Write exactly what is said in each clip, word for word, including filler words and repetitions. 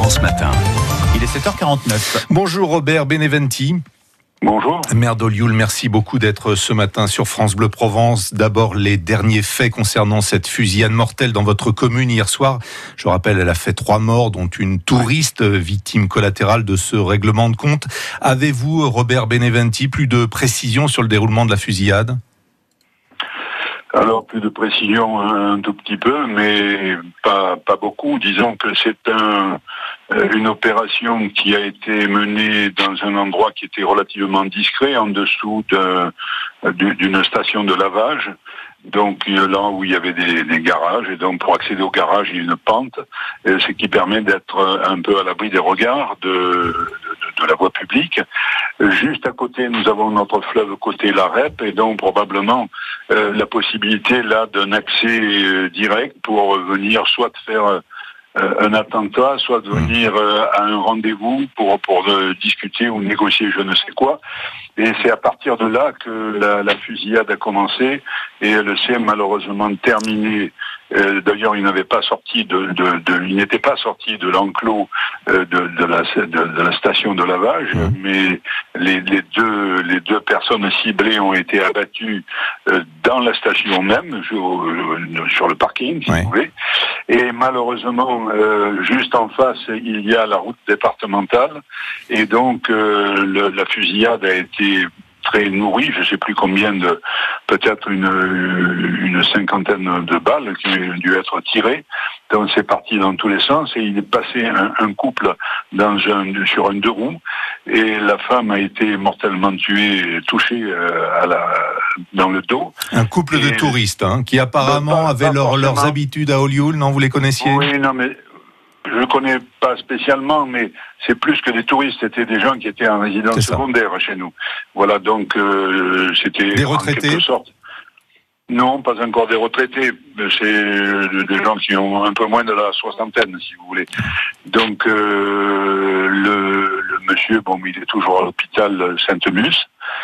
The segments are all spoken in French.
France Matin. Il est sept heures quarante-neuf. Bonjour Robert Beneventi. Bonjour. Maire d'Olioul, merci beaucoup d'être ce matin sur France Bleu Provence. D'abord, les derniers faits concernant cette fusillade mortelle dans votre commune hier soir. Je rappelle, elle a fait trois morts, dont une touriste victime collatérale de ce règlement de compte. Avez-vous, Robert Beneventi, plus de précisions sur le déroulement de la fusillade ? Alors, plus de précision un tout petit peu, mais pas pas beaucoup. Disons que c'est un, une opération qui a été menée dans un endroit qui était relativement discret, en dessous de, d'une station de lavage. Donc là où il y avait des, des garages, et donc pour accéder au garage, il y a une pente, ce qui permet d'être un peu à l'abri des regards de, de, de la voie publique. Juste à côté, nous avons notre fleuve côté la Rep, et donc probablement euh, la possibilité là d'un accès euh, direct pour venir soit faire euh, un attentat, soit de venir euh, à un rendez-vous pour pour euh, discuter ou négocier je ne sais quoi. Et c'est à partir de là que la, la fusillade a commencé, et elle s'est malheureusement terminée. Euh, d'ailleurs, il n'avait pas sorti de, de, de il n'était pas sorti de l'enclos euh, de, de, la, de, de la station de lavage, mmh. mais les, les deux les deux personnes ciblées ont été abattues euh, dans la station même, sur, sur le parking, si ouais. vous voulez. Et malheureusement, euh, juste en face, il y a la route départementale, et donc euh, le, la fusillade a été très nourrie, je ne sais plus combien de, peut-être une, une cinquantaine de balles qui ont dû être tirées. Donc c'est parti dans tous les sens, et il est passé un, un couple dans un, sur un deux roues, et la femme a été mortellement tuée, touchée euh, à la, dans le dos. Un couple et de touristes hein, qui apparemment pas, avaient pas leur, leurs habitudes à Olioul, non, vous les connaissiez ? Oui, non mais je ne connais pas spécialement, mais c'est plus que des touristes, c'était des gens qui étaient en résidence secondaire chez nous. Voilà, donc euh, c'était des retraités. En quelque sorte. Non, pas encore des retraités. C'est des gens qui ont un peu moins de la soixantaine, si vous voulez. Donc euh, le, le monsieur, bon, il est toujours à l'hôpital Sainte-Mus.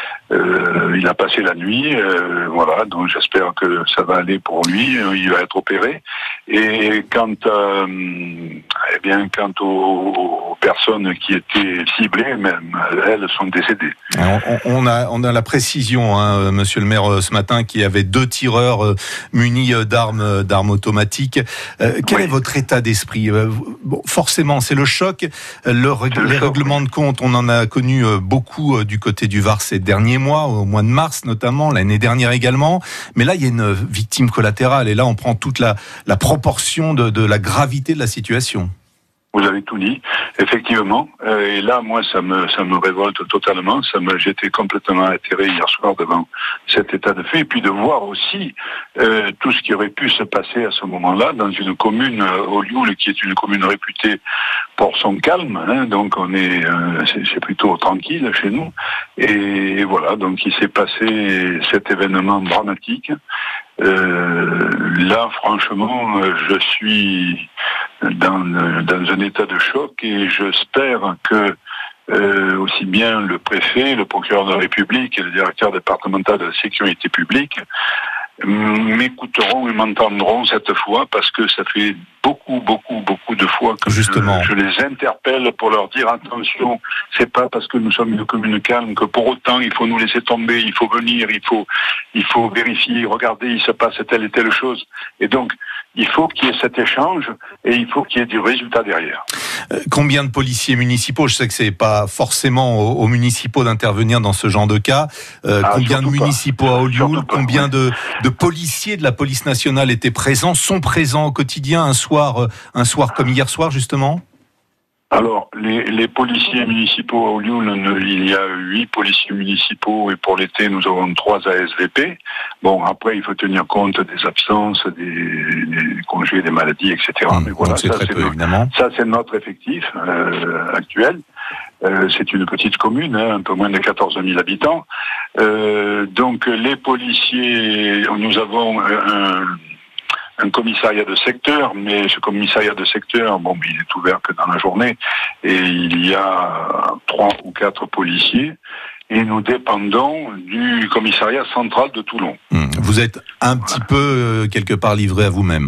Euh, il a passé la nuit, euh, voilà, donc j'espère que ça va aller pour lui, il va être opéré. Et quant à, eh bien, quant aux, aux personnes qui étaient ciblées, même elles sont décédées. Alors, on, on a, on a la précision, hein, Monsieur le Maire, ce matin, qu'il y avait deux tireurs euh, munis d'armes, d'armes automatiques. Euh, quel oui. est votre état d'esprit ? euh, bon, Forcément, c'est le choc. Le, le les choc, règlements oui. de compte, on en a connu beaucoup euh, du côté du Var ces derniers mois, au mois de mars notamment, l'année dernière également. Mais là, il y a une victime collatérale, et là, on prend toute la, la proportion de, de la gravité de la situation. Vous avez tout dit, effectivement. Euh, et là, moi, ça me ça me révolte totalement. Ça me j'étais complètement atterré hier soir devant cet état de fait, et puis de voir aussi euh, tout ce qui aurait pu se passer à ce moment-là dans une commune, euh, Olioul, qui est une commune réputée pour son calme. Hein, donc, on est euh, c'est, c'est plutôt tranquille chez nous. Et, et voilà, donc il s'est passé cet événement dramatique. Euh, là, franchement, je suis dans, dans un état de choc, et j'espère que euh, aussi bien le préfet, le procureur de la République et le directeur départemental de la sécurité publique m'écouteront et m'entendront cette fois, parce que ça fait beaucoup, beaucoup, beaucoup de fois que Justement. Je, je les interpelle pour leur dire attention, c'est pas parce que nous sommes une commune calme que pour autant il faut nous laisser tomber, il faut venir, il faut, il faut vérifier, regardez, il se passe telle et telle chose. Et donc, il faut qu'il y ait cet échange, et il faut qu'il y ait du résultat derrière. Euh, combien de policiers municipaux ? Je sais que c'est pas forcément aux, aux municipaux d'intervenir dans ce genre de cas. Euh, ah, combien de municipaux pas. à Olioul ? Combien ouais. de, de policiers de la police nationale étaient présents, sont présents au quotidien, un soir, un soir comme hier soir justement ? Alors, les, les policiers municipaux à Olioul, il y a huit policiers municipaux, et pour l'été, nous avons trois A S V P. Bon, après, il faut tenir compte des absences, des, des congés, des maladies, et cetera. Mmh, Mais voilà, ça c'est, peu, notre, ça, c'est notre effectif euh, actuel. Euh, c'est une petite commune, hein, un peu moins de quatorze mille habitants. Euh, donc, les policiers, nous avons un... un commissariat de secteur, mais ce commissariat de secteur, bon, il est ouvert que dans la journée, et il y a trois ou quatre policiers, et nous dépendons du commissariat central de Toulon. Vous êtes un petit peu, euh, quelque part, livré à vous-même.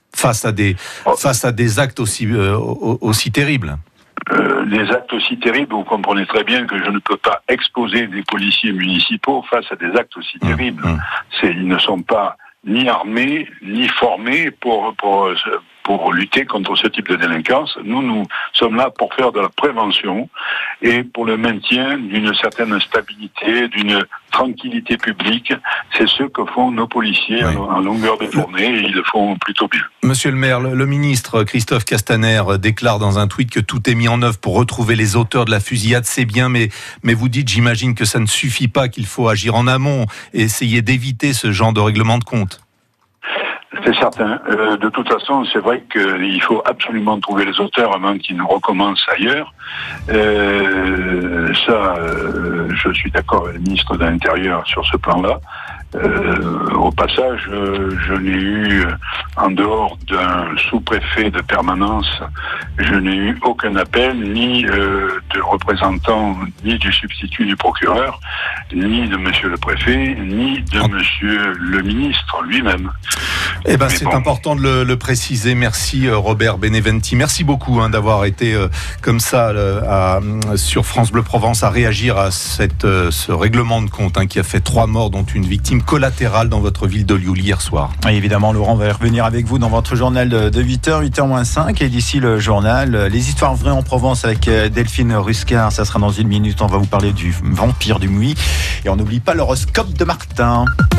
face à des, oh. face à des actes aussi, euh, aussi terribles. Euh, des actes aussi terribles, vous comprenez très bien que je ne peux pas exposer des policiers municipaux face à des actes aussi mmh, terribles. Mmh. C'est, ils ne sont pas ni armés, ni formés pour, pour, pour lutter contre ce type de délinquance. Nous, nous sommes là pour faire de la prévention et pour le maintien d'une certaine stabilité, d'une tranquillité publique. C'est ce que font nos policiers oui. en longueur de journée et ils le font plutôt bien. Monsieur le maire, le ministre Christophe Castaner déclare dans un tweet que tout est mis en œuvre pour retrouver les auteurs de la fusillade. C'est bien, mais, mais vous dites, j'imagine que ça ne suffit pas, qu'il faut agir en amont et essayer d'éviter ce genre de règlement de compte. C'est certain. Euh, de toute façon, c'est vrai qu'il faut absolument trouver les auteurs avant qu'ils ne recommencent ailleurs. Euh, ça, euh, je suis d'accord avec le ministre de l'Intérieur sur ce plan-là. Euh, au passage, euh, je n'ai eu, en dehors d'un sous-préfet de permanence, je n'ai eu aucun appel, ni euh, de représentant, ni du substitut du procureur, ni de monsieur le préfet, ni de oh. monsieur le ministre lui-même. Eh ben, c'est bon. important de le, le préciser. Merci Robert Beneventi. Merci beaucoup hein, d'avoir été euh, comme ça euh, à, sur France Bleu Provence à réagir à cette, euh, ce règlement de compte hein, qui a fait trois morts, dont une victime collatérale dans votre ville de Lioul hier soir. Et évidemment, Laurent va revenir avec vous dans votre journal de huit heures, huit heures moins cinq. Et d'ici le journal, les histoires vraies en Provence avec Delphine Ruscar. Ça sera dans une minute. On va vous parler du vampire du Mouy. Et on n'oublie pas l'horoscope de Martin.